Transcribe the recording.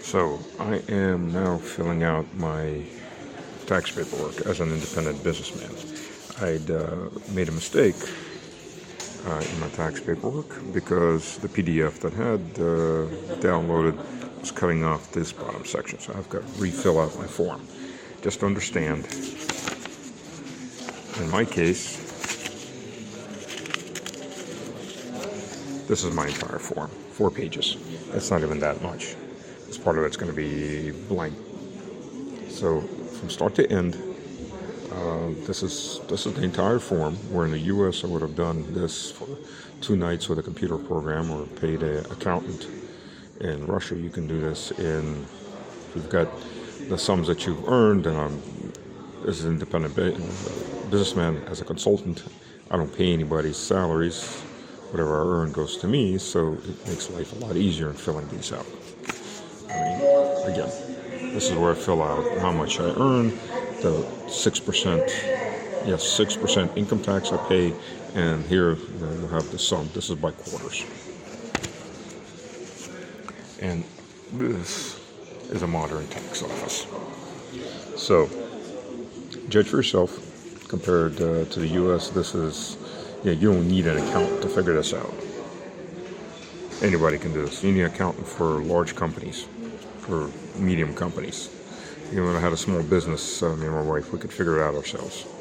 So I am now filling out my tax paperwork as an independent businessman. I'd made a mistake in my tax paperwork because the PDF that had downloaded was cutting off this bottom section. So I've got to refill out my form. Just understand, in my case, this is my entire form, 4 pages. That's not even that much. This part of it's going to be blank. So from start to end, this is the entire form. Where in the U.S. I would have done this for 2 nights with a computer program or paid an accountant. In Russia, you can do this if you've got the sums that you've earned, and as an independent businessman, as a consultant, I don't pay anybody's salaries. Whatever I earn goes to me, so it makes life a lot easier in filling these out. Again, this is where I fill out how much I earn, the 6%, 6% income tax I pay, and here you'll have the sum. This is by quarters. And this is a modern tax office. So, judge for yourself. Compared to the U.S., this is, you don't need an accountant to figure this out. Anybody can do this. You need an accountant for large companies, for medium companies. Even when I had a small business, me and my wife, we could figure it out ourselves.